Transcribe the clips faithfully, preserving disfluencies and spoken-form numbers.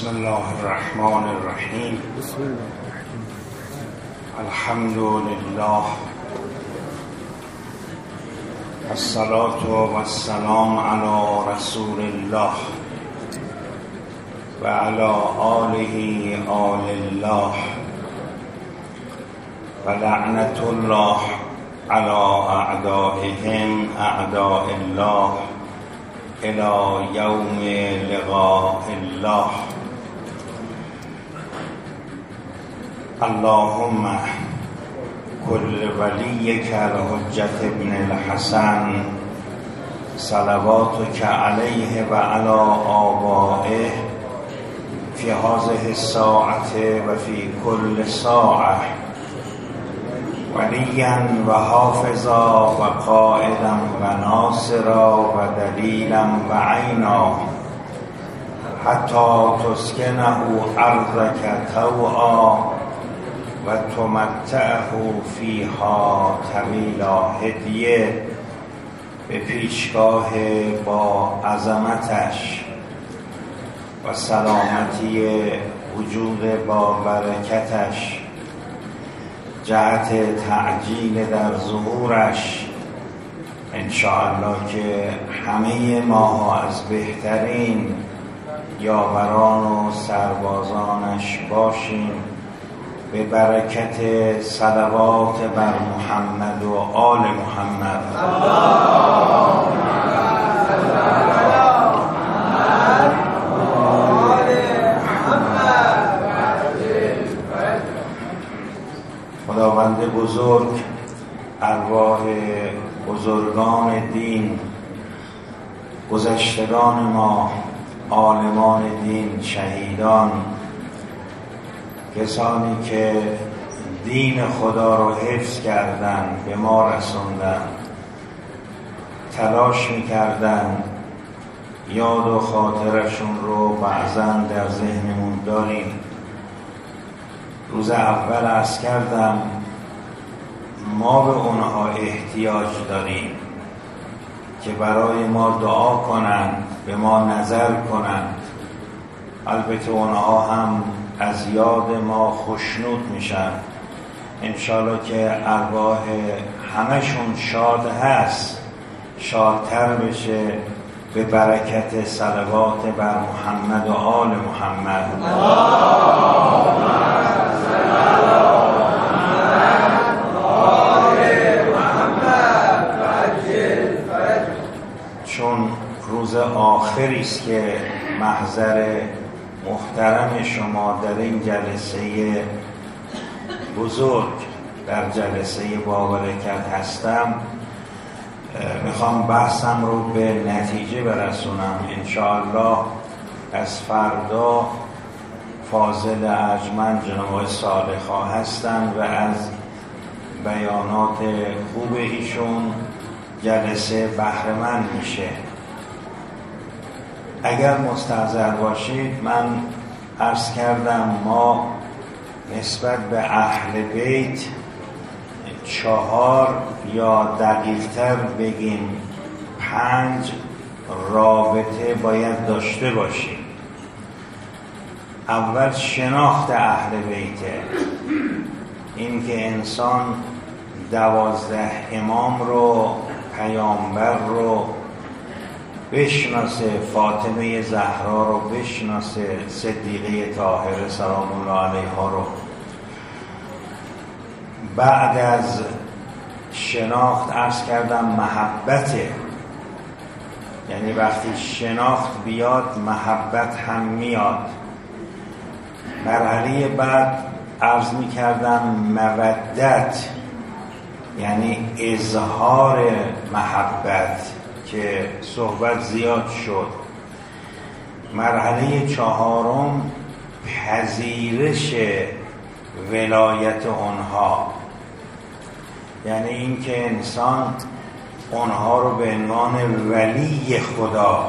بسم الله الرحمن الرحیم. بسم الله الحمد لله الصلاة والسلام علی رسول الله و علی آله آل الله و لعنت الله علی اعدائهم اعداء الله الى یوم لقاء الله. اللهم كل وليك الحجة ابن الحسن صلواتك عليه وعلى آبائه في هذه الساعة وفي كل ساعة وليا وحافظا وقائدا وناصرا ودليلا وعينا حتى تسكنه أرضك طوعا وتمتعه فيها طویلا. هدیه به پیشگاه با عظمتش و سلامتی وجود با برکتش، جهت تعجیل در ظهورش انشاءالله که همه ما از بهترین یاوران و سربازانش باشیم، به برکت صلوات بر محمد و آل محمد. خداوند بزرگ ارواح بزرگان دین، گذشتگان ما، عالمان دین، شهیدان، کسانی که دین خدا رو حفظ کردن، به ما رسوندن، تلاش میکردن، یاد و خاطرشون رو بعضا در ذهنمون داریم. روز اول عرض کردم ما به اونها احتیاج داریم که برای ما دعا کنند، به ما نظر کنند. البته اونها هم از یاد ما خوشنود میشن. انشالله که ارواح همشون شاد هست، شادتر بشه به برکت صلوات بر محمد و آل محمد. چون روز آخری است که محضر محترم شما در این جلسه بزرگ، در جلسه بابرکت هستم، میخوام بحثم رو به نتیجه برسونم. انشاءالله از فردا فاضل ارجمند جناب صالح‌ها هستن و از بیانات خوب ایشون جلسه بهره‌مند میشه. اگر مستحضر باشید، من عرض کردم ما نسبت به اهل بیت چهار یا دقیق‌تر بگیم پنج رابطه باید داشته باشیم. اول شناخت اهل بیته، این که انسان دوازده امام رو، پیامبر رو بشناسه، فاطمه زهرا رو بشناسه، صدیقه طاهره سلام الله علیها رو. بعد از شناخت عرض کردم محبته، یعنی وقتی شناخت بیاد محبت هم میاد. مرحله بعد عرض می کردم مودت، یعنی اظهار محبت که صحبت زیاد شد. مرحله چهارم پذیرش ولایت اونها، یعنی این که انسان اونها رو به عنوان ولی خدا،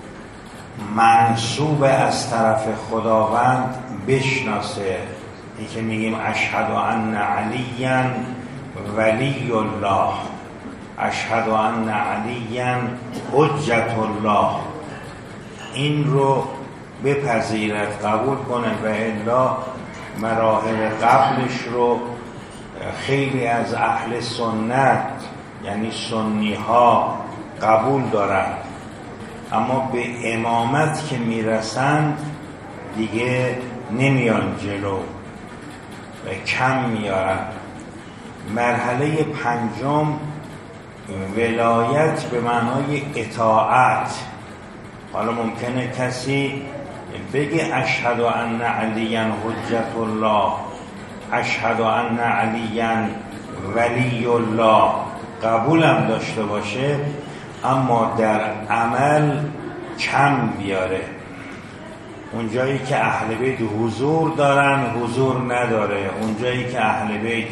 منصوب از طرف خداوند بشناسه. این که میگیم اشهد ان علیا ولی الله، اشهد ان علی حجت الله، این رو بپذیرد، قبول کنه، و الا مراحل قبلش رو خیلی از اهل سنت یعنی سنی ها قبول دارن، اما به امامت که میرسند دیگه نمیان جلو و کم میارن. مرحله پنجم ولایت به معنای اطاعت. حالا ممکنه کسی بگه اشهد ان علیاً حجت الله، اشهد ان علیاً ولی الله، قبولم داشته باشه، اما در عمل کم بیاره. اونجایی که اهل بیت حضور دارن حضور نداره، اونجایی که اهل بیت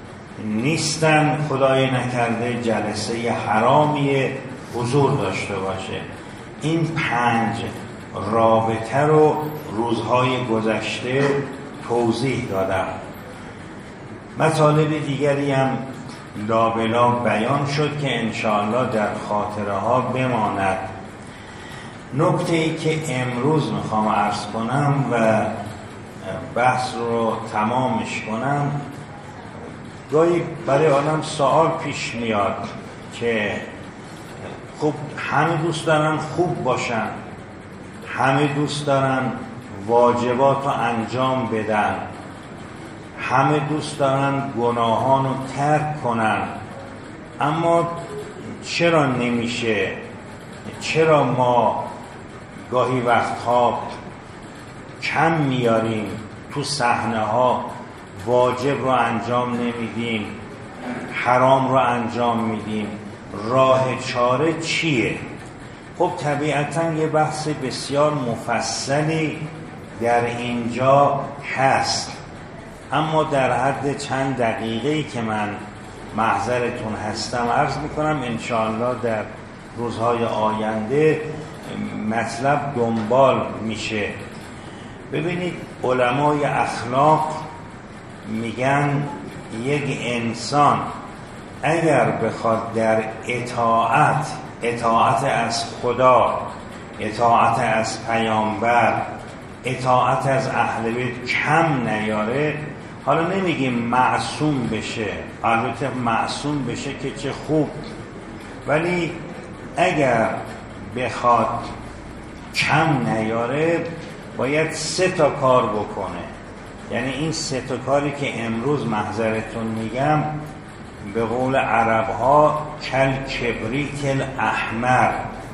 نیستن خدای نکرده جلسه حرامی حضور داشته باشه. این پنج رابطه رو روزهای گذشته توضیح دادم. مطالب دیگری هم لابلا بیان شد که انشاءالله در خاطره ها بماند. نکته ای که امروز میخوام عرض کنم و بحث رو تمامش کنم، گاهی برای آدم سوال پیش میاد که خب همه دوست دارن خوب باشن، همه دوست دارن واجبات رو انجام بدن، همه دوست دارن گناهان رو ترک کنن، اما چرا نمیشه؟ چرا ما گاهی وقتها کم میاریم تو صحنه ها، واجب رو انجام نمیدیم، حرام رو انجام میدیم؟ راه چاره چیه؟ خب طبیعتاً یه بحث بسیار مفصلی در اینجا هست، اما در حد چند دقیقه‌ای که من محضرتون هستم عرض میکنم. انشاءالله در روزهای آینده مطلب دنبال میشه. ببینید علمای اخلاق میگن یک انسان اگر بخواد در اطاعت اطاعت از خدا، اطاعت از پیامبر، اطاعت از اهل بیت کم نیاره، حالا نمیگیم معصوم بشه، البته معصوم بشه که چه خوب، ولی اگر بخواد کم نیاره باید سه تا کار بکنه. یعنی این سه تا کاری که امروز محضرتون میگم به قول عرب ها کل کبریت الاحمر،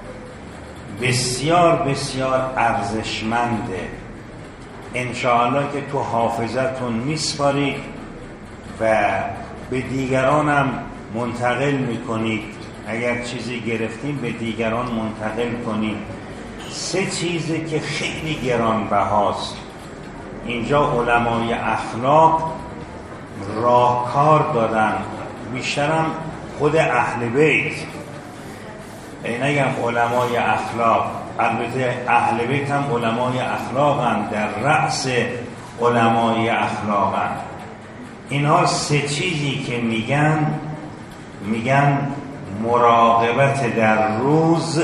بسیار بسیار ارزشمنده. انشاءالله که تو حافظتون میسپارید و به دیگرانم منتقل میکنید. اگر چیزی گرفتیم به دیگران منتقل کنید. سه چیزی که خیلی گرانبهاست. اینجا علمای اخلاق راهکار دادن، بیشترم خود اهل بیت. این نگم علمای اخلاق، البته اهل بیت هم علمای اخلاق هم، در رأس علمای اخلاق هم. اینها سه چیزی که میگن میگن مراقبت در روز،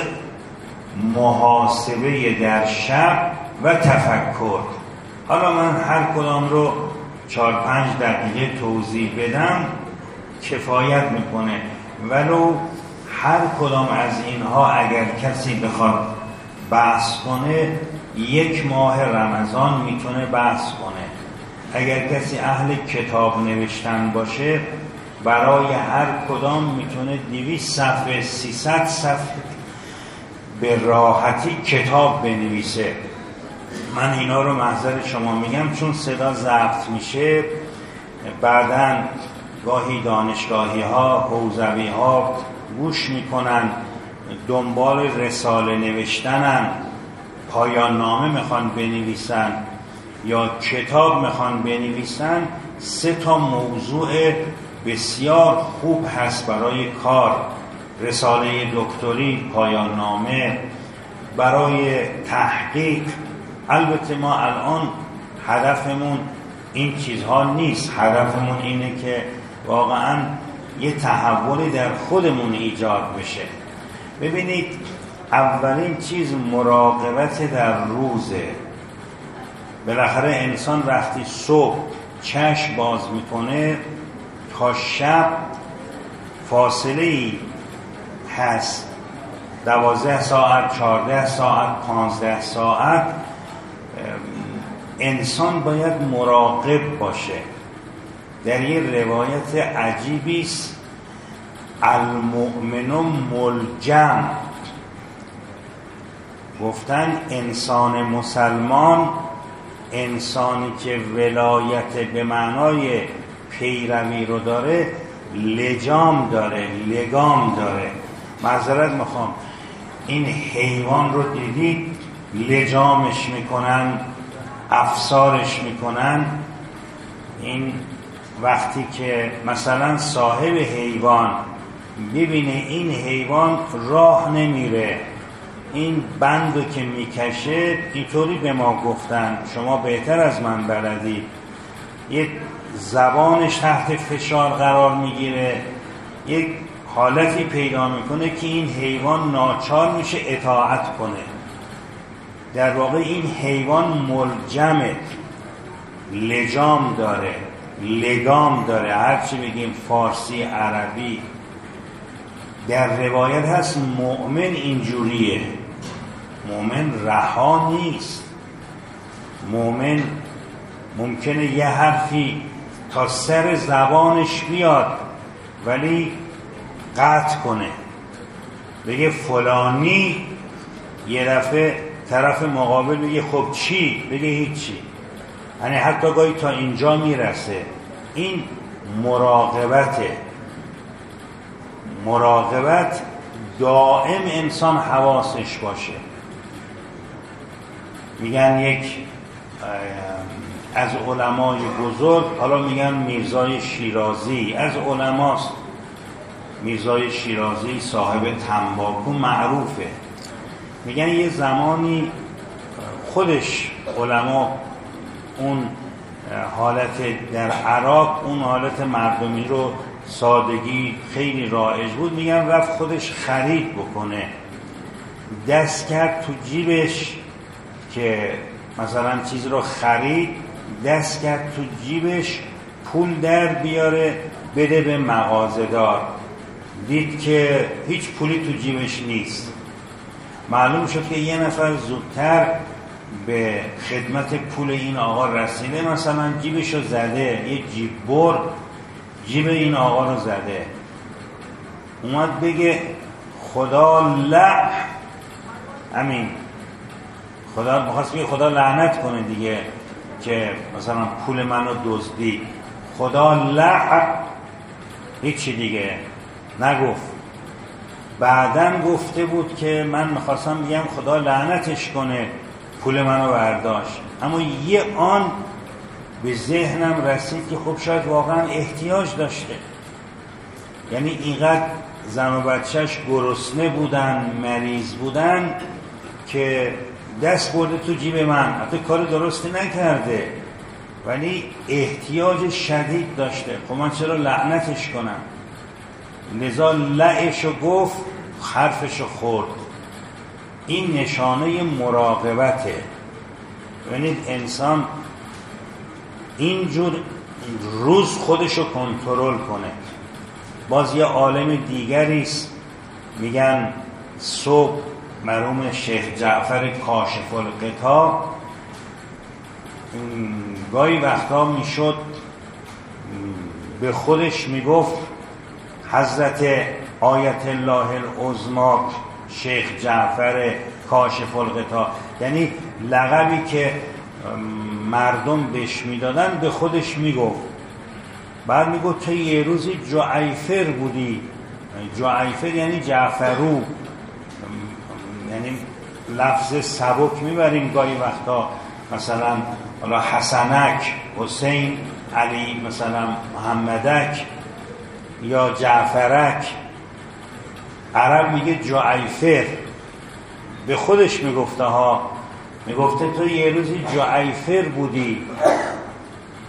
محاسبه در شب و تفکر. حالا من هر کدام رو چهار پنج دقیقه توضیح بدم کفایت میکنه، ولو هر کدام از اینها اگر کسی بخواد بحث کنه یک ماه رمضان میتونه بحث کنه. اگر کسی اهل کتاب نوشتن باشه برای هر کدام میتونه دویست صفحه سیصد صفحه به راحتی کتاب بنویسه. من اینا رو محضر شما میگم چون صدا ضبط میشه، بعدن گاهی دانشگاهی ها، حوزوی ها گوش میکنن، دنبال رساله نوشتنن، پایان نامه میخوان بنویسن یا کتاب میخوان بنویسن. سه تا موضوع بسیار خوب هست برای کار: رساله دکتری، پایان نامه، برای تحقیق. البته ما الان هدفمون این چیزها نیست، هدفمون اینه که واقعا یه تحولی در خودمون ایجاد بشه. ببینید اولین چیز مراقبت در روزه. بالاخره انسان وقتی صبح چشم باز میکنه تا شب فاصله ای هست، دوازده ساعت، چهارده ساعت، پانزده ساعت. انسان باید مراقب باشه. در یه روایت عجیبی است، المؤمن ملجم، گفتن انسان مسلمان، انسانی که ولایت به معنای پیروی رو داره، لجام داره، لگام داره. معذرت میخوام، این حیوان رو دیدید لجامش میکنن، افسارش میکنن. این وقتی که مثلا صاحب حیوان ببینه این حیوان راه نمیره، این بندو که میکشه، اینطوری به ما گفتن، شما بهتر از من بلدید، یک زبانش تحت فشار قرار میگیره، یک حالتی پیدا میکنه که این حیوان ناچار میشه اطاعت کنه. در واقع این حیوان ملجمه، لجام داره، لگام داره، هرچی بگیم فارسی، عربی. در روایت هست مؤمن اینجوریه، مؤمن رها نیست. مؤمن ممکنه یه حرفی تا سر زبانش بیاد ولی قطع کنه، بگه فلانی، یه دفعه طرف مقابل بگه خب چی؟ بگه هیچی. یعنی حتی گاهی تا اینجا میرسه. این مراقبته. مراقبت دائم انسان حواسش باشه. میگن یک از علمای بزرگ، حالا میگن میرزای شیرازی، از علماست. میرزای شیرازی صاحب تنباکو معروفه. میگن یه زمانی خودش علما اون حالت در عراق، اون حالت مردمی رو، سادگی خیلی رایج بود، میگن رفت خودش خرید بکنه، دست کرد تو جیبش که مثلا چیز رو خرید، دست کرد تو جیبش پول در بیاره بده به مغازه‌دار، دید که هیچ پولی تو جیبش نیست. معلوم شد که یه نفر زودتر به خدمت پول این آقا رسیده، مثلا جیبشو زده، یه جیب بر جیب این آقا رو زده. اومد بگه خدا لع، امین، خدا بخواست بگه خدا لعنت کنه دیگه که مثلا پول منو دزدی، خدا لع، هیچی دیگه نگفت. بعدن گفته بود که من میخواستم بگم خدا لعنتش کنه پول منو برداشت، اما یه آن به ذهنم رسید که خب شاید واقعا احتیاج داشته. یعنی اینقدر زن و بچهش گرسنه بودن، مریض بودن که دست برده تو جیب من، حتی کار درستی نکرده ولی احتیاج شدید داشته. خب من چرا لعنتش کنم؟ لذا لعشو گفت، حرفشو خورد. این نشانه مراقبته. ببینید انسان اینجور روز خودشو کنترل کنه. باز یه عالم دیگریست، میگن صبح مرحوم شیخ جعفر کاشف الغطا گاهی وقتا میشد به خودش میگفت حضرت آیت الله العظمی شیخ جعفر کاشف الغطا، یعنی لقبی که مردم بهش میدادن به خودش میگفت. بعد میگفت تو یه روزی جعیفر بودی. جعیفر یعنی جعفرو، یعنی لفظ سبک میبریم گاهی وقتا، مثلا حالا حسنک، حسین، علی، مثلا محمدک یا جعفرک. عرب میگه جعیفر، به خودش میگفته ها، میگفته تو یه روزی جعیفر بودی،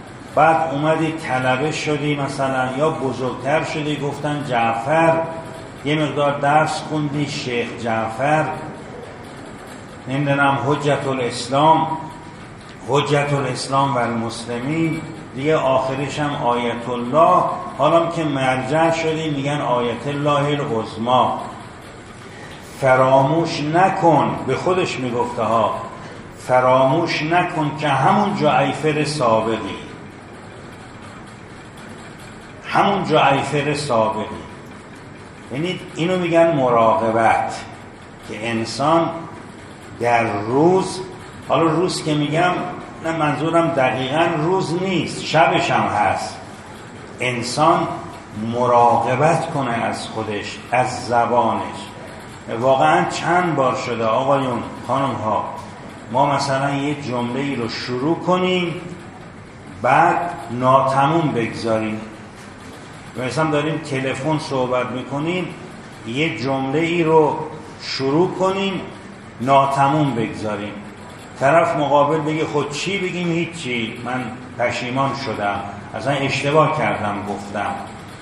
بعد اومدی طلبه شدی مثلا یا بزرگتر شدی گفتن جعفر، یه مقدار درس خوندی شیخ جعفر، نمیدونم حجت الاسلام حجت الاسلام و المسلمین، دیگه آخرش هم آیت الله. حالا که مرجع شدی میگن آیت الله العظمی. فراموش نکن، به خودش میگفته ها، فراموش نکن که همون جعفر سابقی، همون جعفر سابقی. یعنی اینو میگن مراقبت، که انسان در روز، حالا روز که میگم نه منظورم دقیقاً روز نیست، شبش هم هست، انسان مراقبت کنه از خودش، از زبانش. واقعاً چند بار شده آقایون خانم ها ما مثلا یه جمله ای رو شروع کنیم بعد ناتموم بگذاریم، مثلا داریم تلفن صحبت میکنیم یه جمله ای رو شروع کنیم ناتموم بگذاریم، طرف مقابل بگه خود چی بگیم؟ هیچی، من پشیمان شدم، اصلا اشتباه کردم گفتم.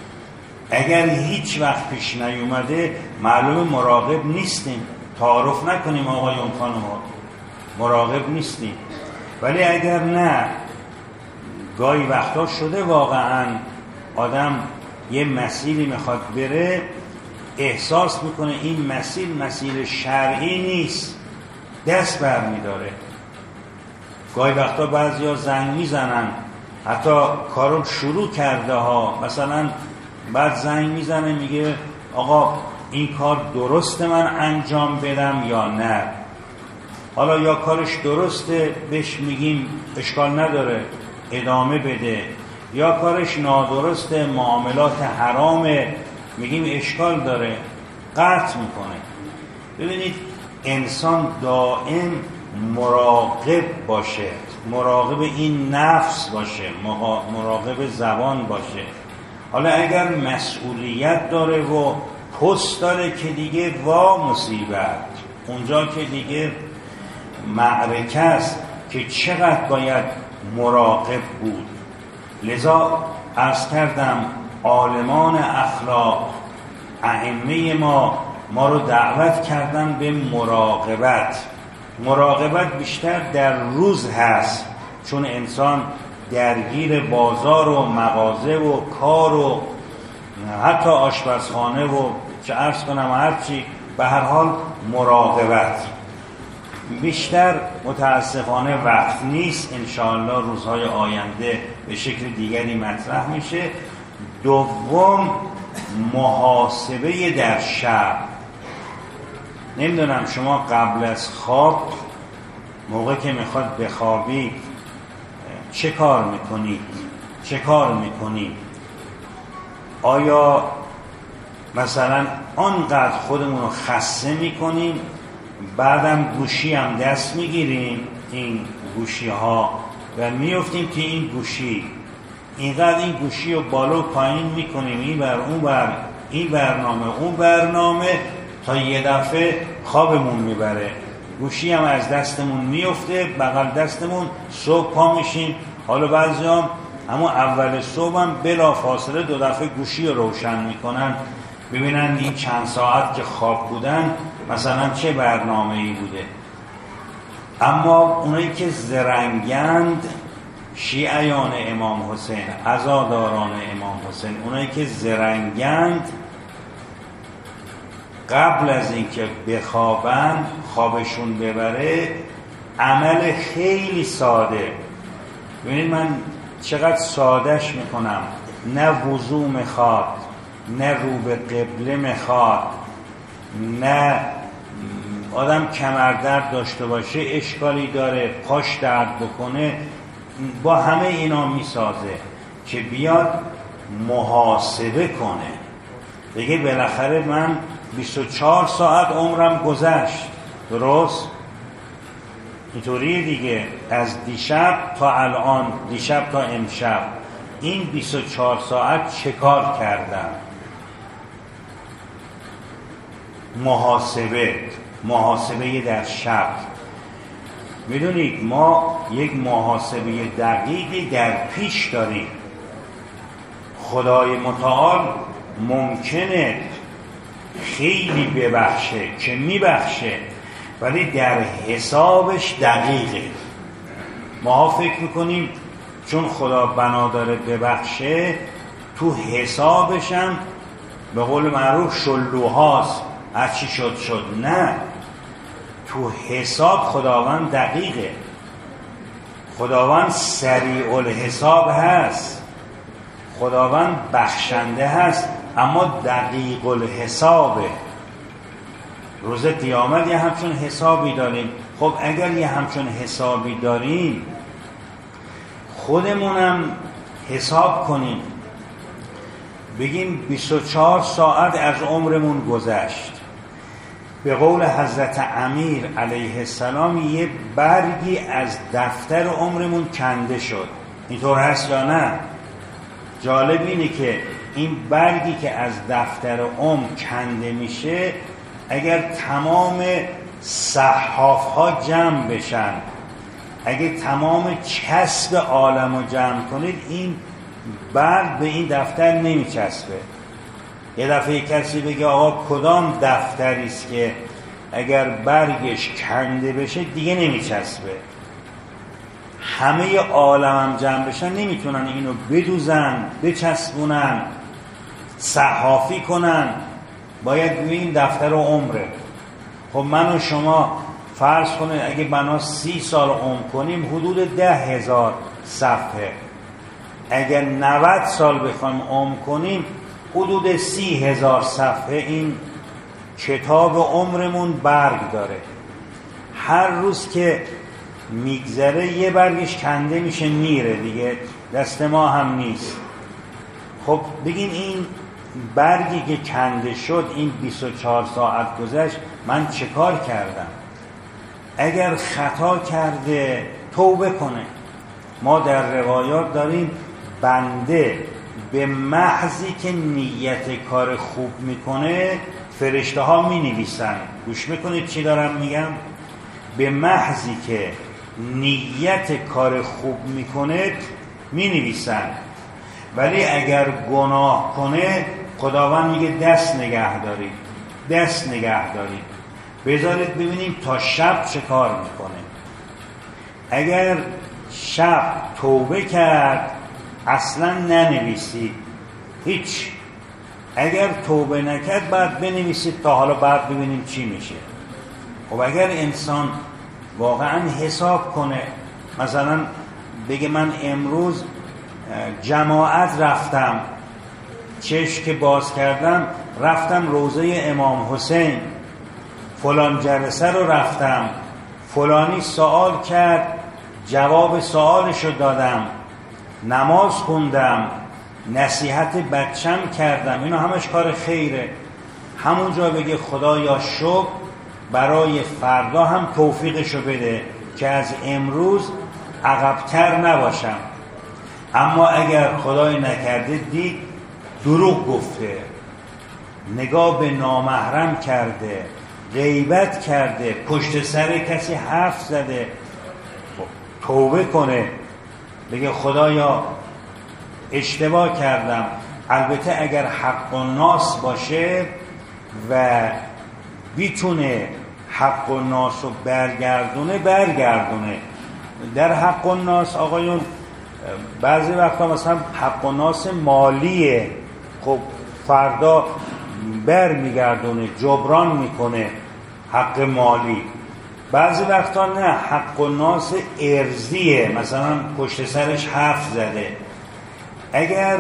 اگر هیچ وقت پیش نیومده معلوم مراقب نیستیم، تعارف نکنیم آقایون خانم ها، مراقب نیستیم. ولی اگر نه گاهی وقتا شده واقعا آدم یه مسیری میخواد بره، احساس میکنه این مسیر مسیر شرعی نیست، دست بر میداره. گاهی وقتا بعضی ها زنگ میزنن، حتی کارو شروع کرده ها، مثلا بعد زنگ میزنه میگه آقا این کار درسته من انجام بدم یا نه؟ حالا یا کارش درسته بهش میگیم اشکال نداره ادامه بده، یا کارش نادرسته معاملات حرامه میگیم اشکال داره قطع میکنه. ببینید انسان دائم مراقب باشه، مراقب این نفس باشه، مراقب زبان باشه. حالا اگر مسئولیت داره و پست داره که دیگه وا مصیبت، اونجا که دیگه معرکه است که چقدر باید مراقب بود. لذا عرض کردم عالمان اخلاق ائمه ما ما رو دعوت کردن به مراقبت. مراقبت بیشتر در روز هست، چون انسان درگیر بازار و مغازه و کار و حتی آشپزخانه و چه عرض کنم هرچی، به هر حال مراقبت بیشتر متاسفانه وقت نیست. انشاءالله روزهای آینده به شکل دیگری مطرح میشه. دوم محاسبه در شب. نمیدونم شما قبل از خواب موقع که میخواد بخوابید چه کار میکنید؟ چه کار میکنید؟ آیا مثلا آنقدر خودمون رو خسته میکنیم بعدم گوشی هم دست میگیریم، این گوشی ها، و میفتیم که این گوشی اینقدر این گوشی رو بالا و پایین میکنیم، این بر اون بر، این برنامه اون برنامه، تا یه دفعه خوابمون میبره، گوشی هم از دستمون میفته، بغل دستمون صبح پا میشیم. حالا بعضی هم اما اول صبح هم بلا فاصله دو دفعه گوشی رو روشن میکنن ببینن این چند ساعت که خواب بودن مثلا چه برنامه‌ای بوده. اما اونایی که زرنگند، شیعیان امام حسین، عزاداران امام حسین، اونایی که زرنگند قبل از اینکه بخوابن خوابشون ببره عمل خیلی ساده. ببینید من چقدر سادهش میکنم، نه وضو میخواد، نه رو به قبله میخواد، نه آدم کمردرد داشته باشه اشکالی داره، پاش درد بکنه، با همه اینا میسازه که بیاد محاسبه کنه، بگه بالاخره من بیست و چهار ساعت عمرم گذشت، درست؟ اینطوری دیگه، از دیشب تا الان، دیشب تا امشب، این بیست و چهار ساعت چه کار کردم؟ محاسبه محاسبه در شب. میدونید ما یک محاسبه دقیقی در پیش داریم. خدای متعال ممکنه خیلی ببخشه که میبخشه، ولی در حسابش دقیقه. ما فکر میکنیم چون خدا بنا داره ببخشه، تو حسابش هم به قول معروف شلوهاست، هرچی شد شد. نه، تو حساب خداوند دقیقه، خداوند سریع الحساب هست، خداوند بخشنده هست، اما دقیق الحسابه. روز قیامت یه همچون حسابی داریم. خب اگر یه همچون حسابی داریم، خودمونم حساب کنیم، بگیم بیست و چهار ساعت از عمرمون گذشت. به قول حضرت امیر علیه السلام یه برگی از دفتر عمرمون کنده شد. اینطور هست یا نه؟ جالب اینه که این برگی که از دفتر عمر کنده میشه، اگر تمام صحاف ها جمع بشن، اگه تمام کسب عالم رو جمع کنید، این برگ به این دفتر نمیچسبه. یه دفعه کسی بگه آقا کدام دفتری است که اگر برگش کنده بشه دیگه نمیچسبه؟ همه عالم هم جمع بشن نمیتونن اینو بدوزن، بچسبونن، صحافی کنن. باید این دفتر عمره. خب من و شما فرض کنید اگه بنا سی سال عمر کنیم، حدود ده هزار صفحه. اگر نود سال بخوایم عمر کنیم، حدود سی هزار صفحه این کتاب عمرمون برگ داره. هر روز که میگذره یه برگش کنده میشه میره دیگه، دست ما هم نیست. خب بگین این برگی که کنده شد، این بیست و چهار ساعت گذشت، من چه کار کردم؟ اگر خطا کرده توبه کنه. ما در روایات داریم بنده به محضی که نیت کار خوب میکنه فرشته ها می نویسن. گوش میکنید چی دارم میگم؟ به محضی که نیت کار خوب میکنه می نویسن، ولی اگر گناه کنه خداوند میگه دست نگه دارید، دست نگه دارید، بذارید ببینیم تا شب چه کار میکنه. اگر شب توبه کرد اصلا ننویسید هیچ. اگر توبه نکرد بعد بنویسید تا حالا بعد ببینیم چی میشه. خب اگر انسان واقعا حساب کنه، مثلا بگه من امروز جماعت رفتم، چشم که باز کردم رفتم روضه امام حسین، فلان جلسه رو رفتم، فلانی سوال کرد جواب سوالشو دادم، نماز خوندم، نصیحت بچم کردم، اینا همش کار خیره. همونجا بگه خدایا شکر، برای فردا هم توفیقشو بده که از امروز عقب‌تر نباشم. اما اگر خدای نکرده دید دروغ گفته، نگاه به نامحرم کرده، غیبت کرده، پشت سر کسی حرف زده، توبه کنه، بگه خدایا اشتباه کردم. البته اگر حق الناس باشه و بیتونه حق الناس رو برگردونه برگردونه. در حق الناس آقایون بعضی وقتا مثلا حق الناس مالیه، خب فردا بر میگردونه، جبران میکنه حق مالی. بعضی وقتا نه، حق الناس ارضیه، مثلا پشت سرش حرف زده، اگر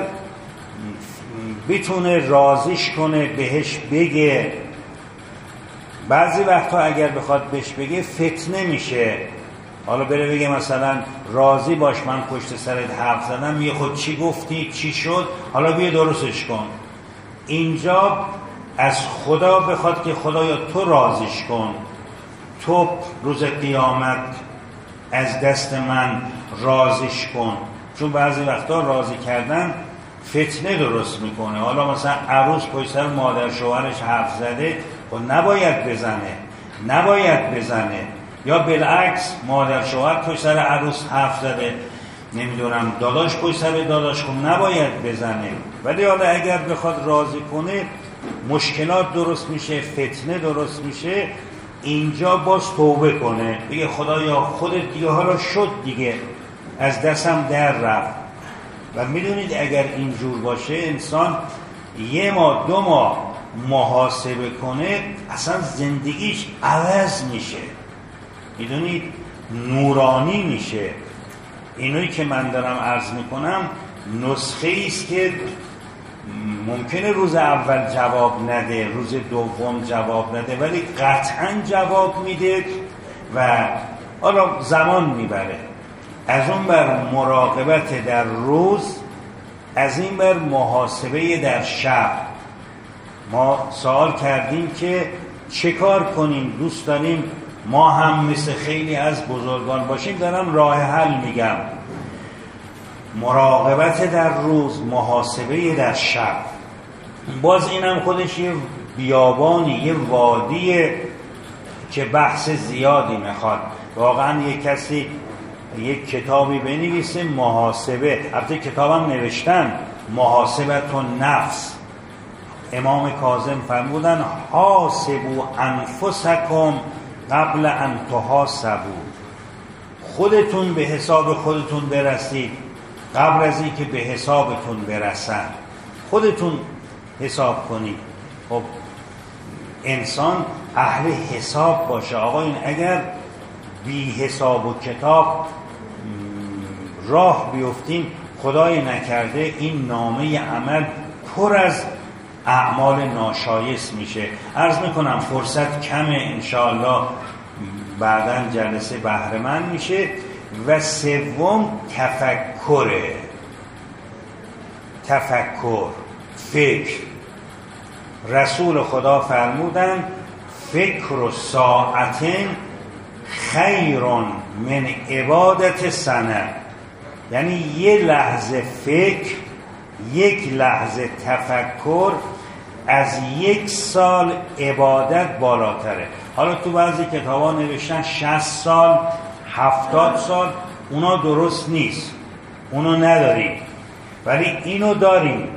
بتونه راضیش کنه بهش بگه. بعضی وقتا اگر بخواد بهش بگه فتنه میشه، حالا بره بگه مثلا راضی باش من پشت سرت حرف زدم، میگه خود چی گفتی چی شد، حالا بیا درستش کن. اینجا از خدا بخواد که خدایا تو راضیش کن، تو روز قیامت از دست من راضیش کن. چون بعضی وقتا راضی کردن فتنه درست میکنه. حالا مثلا عروس پشت سر مادر شوهرش حرف زده، خب نباید بزنه، نباید بزنه. یا بالعکس مادر شوهر پشت سر عروس حرف زده، نمیدونم داداش پشت سر داداش، خب نباید بزنه. ولی حالا اگر بخواد راضی کنه مشکلات درست میشه، فتنه درست میشه، اینجا باز توبه کنه، بگه خدایا خودت دیگه حالا شد دیگه، از دستم در رفت. و میدونید اگر اینجور باشه انسان یه ماه دو ماه محاسبه کنه اصلا زندگیش عوض میشه، میدونید نورانی میشه. اینوی که من دارم عرض میکنم نسخه ایست که ممکنه روز اول جواب نده، روز دوم جواب نده، ولی قطعا جواب میده و حالا زمان میبره. از اون بر مراقبت در روز، از این بر محاسبه در شب. ما سوال کردیم که چه کار کنیم، دوست داریم ما هم مثل خیلی از بزرگان باشیم. دارم راه حل میگم. مراقبت در روز، محاسبه در شب. باز اینم خودش یه بیابانی، یه وادیه که بحث زیادی میخواد. واقعا یک کسی یک کتابی بنویسه محاسبه، البته کتابم نوشتن محاسبت النفس. امام کاظم فرمودن حاسبوا انفسکم قبل ان تحاسبوا، خودتون به حساب خودتون برسید قبل از اینکه به حسابتون برسن. خودتون حساب کنید. خب انسان اهل حساب باشه. آقا این اگر بی حساب و کتاب راه بیفتیم، خدای نکرده این نامه عمل پر از اعمال ناشایست میشه. عرض میکنم فرصت کمه، انشاءالله بعداً جلسه بهره مند میشه. و سوم تفکره، تفکر، فکر. رسول خدا فرمودن فکر و ساعتین خیرون من عبادت سنه، یعنی یه لحظه فکر، یک لحظه تفکر از یک سال عبادت بالاتره. حالا تو بعضی کتابا نوشتن شصت سال، هفتاد سال، اونا درست نیست، اونو نداریم، ولی اینو داریم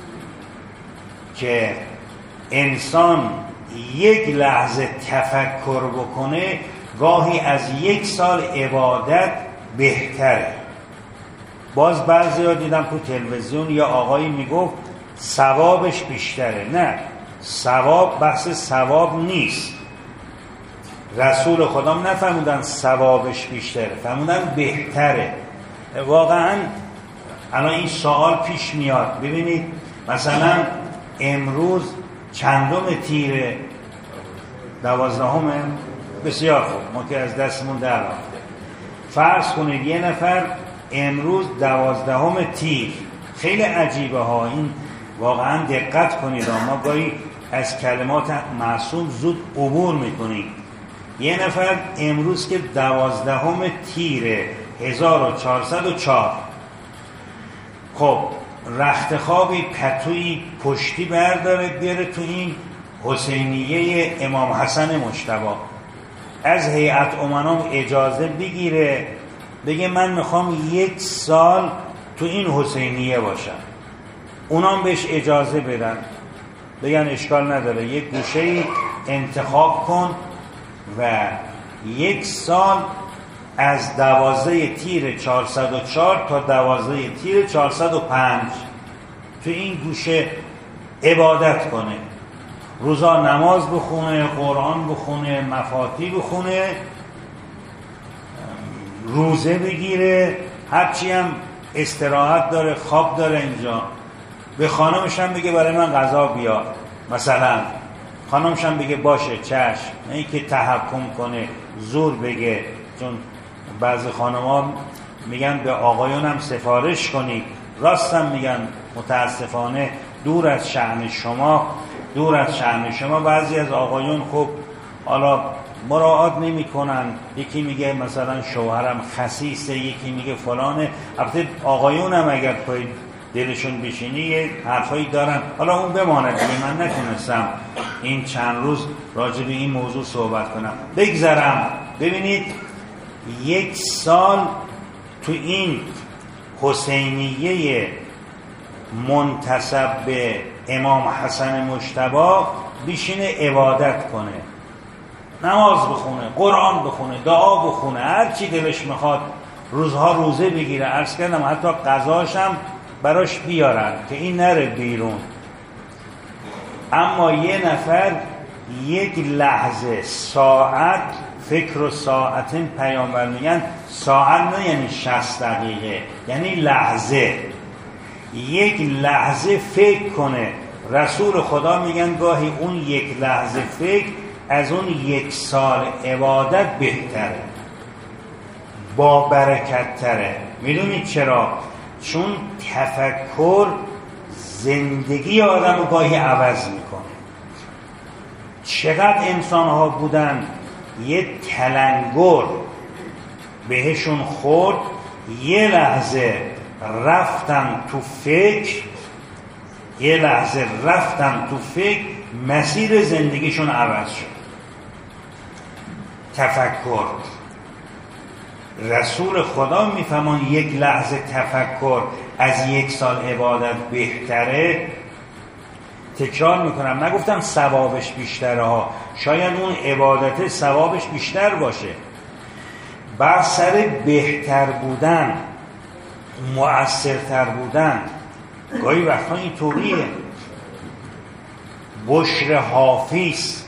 که انسان یک لحظه تفکر بکنه گاهی از یک سال عبادت بهتره. باز بعضی ها دیدم تو تلویزیون یا آقایی میگفت ثوابش بیشتره. نه، ثواب بحث ثواب نیست. رسول خدا نفرمودن ثوابش بیشتره، فرمودن بهتره. واقعا الان این سوال پیش میاد. ببینید مثلا امروز چندم تیره؟ دوازدهمه؟ بسیار خوب، ما که از دستمون در رفته. فرض کنید یه نفر امروز دوازدهم تیر. خیلی عجیبه ها این، واقعا دقت کنید. ما گاهی از کلمات معصوم زود عبور میکنیم. یه نفر امروز که دوازدهم تیره هزار و چهارصد و چهار، خب رخت خوابی پتوی پشتی برداره بیاره تو این حسینیه امام حسن مجتبی، از هیئت امنام اجازه بگیره، بگه من میخوام یک سال تو این حسینیه باشم، اونام بهش اجازه بدن، بگن اشکال نداره یک گوشه انتخاب کن و یک سال از دوازده تیر چهارصد و چهار تا دوازده تیر چهارصد و پنج تو این گوشه عبادت کنه، روزا نماز بخونه، قرآن بخونه، مفاتی بخونه، روزه بگیره، هرچی هم استراحت داره، خواب داره اینجا. به خانمش هم بگه برای من غذا بیار، مثلا خانمش هم بگه باشه چشم، نه اینکه تحکم کنه زور بگه. چون بعضی خانم‌ها میگن به آقایون هم سفارش کنید، راست هم میگن، متاسفانه دور از شأن شما، دور از شأن شما. بعضی از آقایون خب حالا مراعات نمی کنن، یکی میگه مثلا شوهرم خسیسه، یکی میگه فلانه. البته آقایون هم اگر پای دلشون بشینی یه حرفایی دارن، حالا اون بماند دیگه. من نتونستم این چند روز راجع به این موضوع صحبت کنم، بگذرم. ببینید یک سال تو این حسینیه منتسب به امام حسن مجتبی بشینه عبادت کنه، نماز بخونه، قرآن بخونه، دعا بخونه، هر چی دلش میخواد، روزها روزه بگیره. عرض کردم حتی قضاش هم براش بیارن که این نره بیرون. اما یه نفر یک لحظه، ساعت، فکر و ساعتین، پیامبر میگن ساعت نه یعنی شصت دقیقه، یعنی لحظه، یک لحظه فکر کنه. رسول خدا میگن گاهی اون یک لحظه فکر از اون یک سال عبادت بهتره، با برکت تره. میدونید چرا؟ چون تفکر زندگی آدم رو گاهی عوض میکنه. چقدر انسان ها بودن یه تلنگر بهشون خورد، یه لحظه رفتن تو فکر، یه لحظه رفتن تو فکر، مسیر زندگیشون عوض شد. تفکر. رسول خدا میفهمون یک لحظه تفکر از یک سال عبادت بهتره. تکرار میکنم، نگفتم ثوابش بیشتره ها، شاید اون عبادت ثوابش بیشتر باشه. بر سر بهتر بودن، مؤثرتر بودن، گاهی وقتا این طوریه. بشر حافظ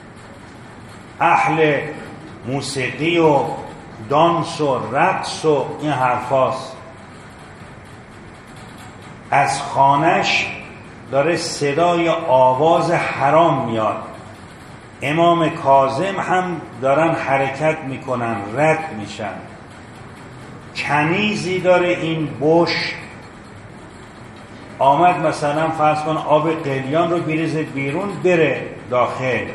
اهل موسیقی و دانس و رقص و این حرفاست، از خانش داره صدای آواز حرام میاد. امام کاظم هم دارن حرکت میکنن، رد میشن. کنیزی داره این بش، آمد مثلا فرض کن آب قلیان رو بریزه بیرون بره داخل.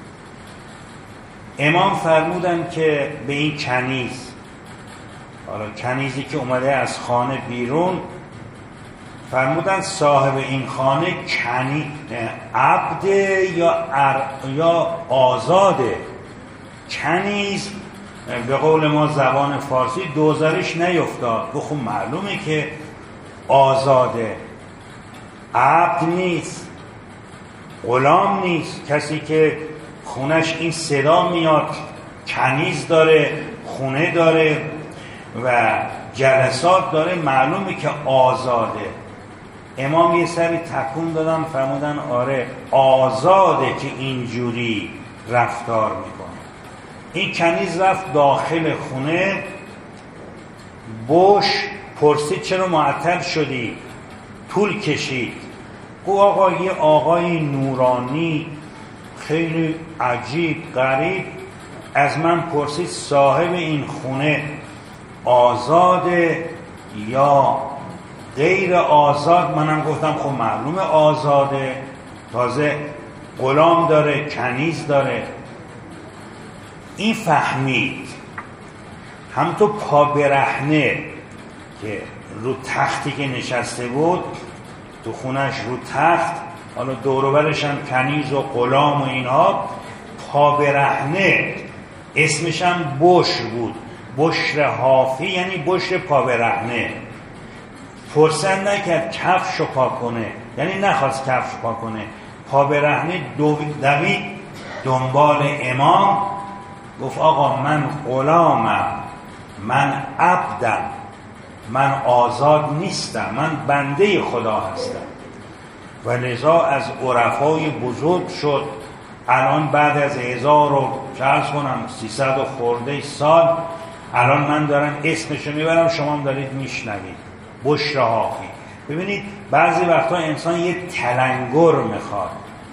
امام فرمودن که به این کنیز، حالا کنیزی که اومده از خانه بیرون، فرمودن صاحب این خانه کنی عبد یا ار یا آزاده. کنیز به قول ما زبان فارسی دوزارش نیفتاد، خب معلومه که آزاده، عبد نیست، غلام نیست. کسی که خونش این صدا میاد، کنیز داره، خونه داره و جلسات داره، معلومه که آزاده. امام یه سری تکون دادن، فرمودن آره آزاده که اینجوری رفتار میکنه. این کنیز رفت داخل خونه، بش پرسید چرا معطل شدی؟ طول کشید. او آقا یه آقای نورانی خیلی عجیب غریب از من پرسید صاحب این خونه آزاده یا غیر آزاد؟ منم گفتم خب معلومه آزاده، تازه غلام داره، کنیز داره. این فهمید. هم تو پا برهنه که رو تختی که نشسته بود تو خونش رو تخت، حالا دوروبرش هم کنیز و غلام و اینها، پا برهنه، اسمش هم بشر بود، بشر حافی یعنی بشر پا برهنه. فرصت نکرد کفشو پا کنه، یعنی نخواست کفش پا کنه، پا برهنه دوید دنبال امام. گفت آقا من غلامم، من عبدم، من آزاد نیستم، من بنده خدا هستم. و لذا از عرفای بزرگ شد. الان بعد از هزار و چرز کنم سیصد و خورده سال، الان من دارم اسمشو میبرم، شما هم دارید میشنوید. بشر حافی. ببینید بعضی وقتا انسان یه تلنگر میخواد.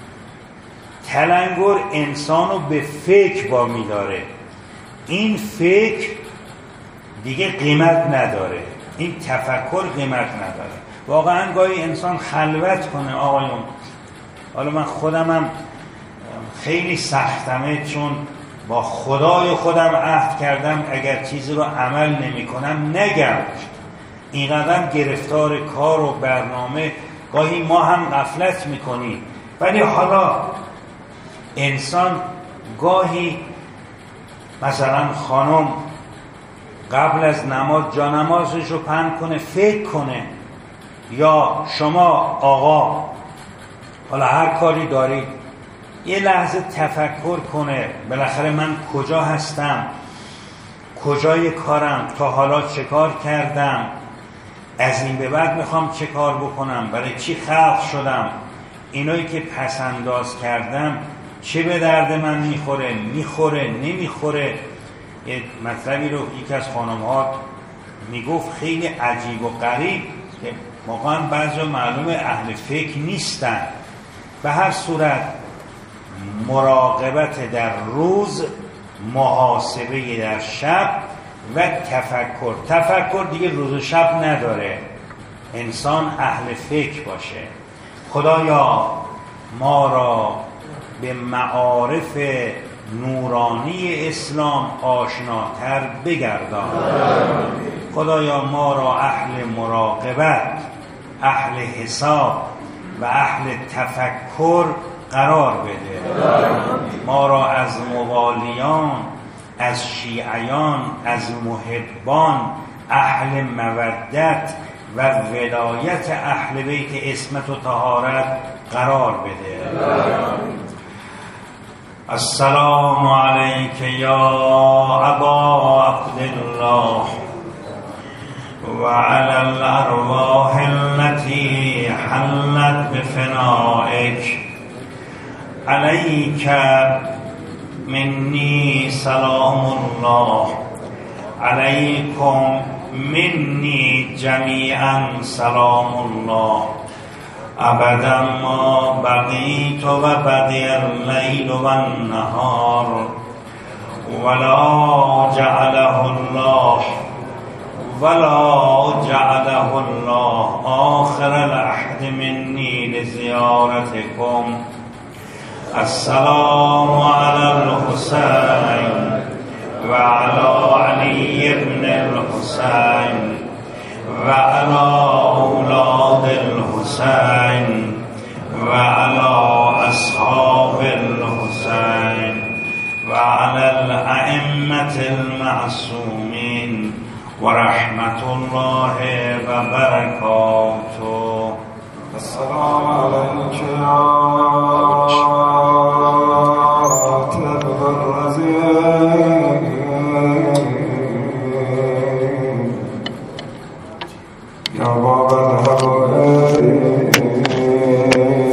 تلنگر انسانو به فکر با میداره. این فکر دیگه قیمت نداره، این تفکر قیمت نداره. واقعا گاهی انسان خلوت کنه آقایون. حالا من خودمم خیلی سختمه، چون با خدای خودم عهد کردم اگر چیزی رو عمل نمی کنم نگم. اینقدر گرفتار کار و برنامه، گاهی ما هم غفلت میکنیم. ولی حالا انسان گاهی مثلا خانم قبل از نماز جانمازش رو پهن کنه، فکر کنه، یا شما آقا حالا هر کاری دارید یه لحظه تفکر کنه بالاخره من کجا هستم، کجای کارم، تا حالا چه کار کردم، از این به بعد میخوام چه کار بکنم، برای چی خلق شدم، اینایی که پسنداز کردم چه به درد من میخوره، میخوره نمیخوره. یه مطلبی رو یکی از خانم‌ها میگفت خیلی عجیب و غریب که واقعا بعضی معلوم اهل فکر نیستن. به هر صورت مراقبت در روز، محاسبه در شب و تفکر. تفکر دیگه روز و شب نداره، انسان اهل فکر باشه. خدایا ما را به معارف نورانی اسلام آشناتر بگردان. خدایا ما را اهل مراقبت، اهل حساب و اهل تفکر قرار بده. ما را از موالیان، از شیعیان، از محبان، اهل مودت و ولایت اهل بیت عصمت و طهارت قرار بده. السلام علیک یا ابا عبدالله و علی الارواح التي حلت بفنائک. علیک منی سلام الله، علیکم منی جمیعا سلام الله. ابدا ما بقیت و بقی اللیل و النهار ولا جعله الله ولا جعله الله آخر العهد منی لزیارتکم. السلام علی الحسین و علی علی ابن الحسین و علی اولاد الحسین و علی اصحاب الحسین و علی الائمة المعصومین و رحمت الله و برکاته. السلام علیکم.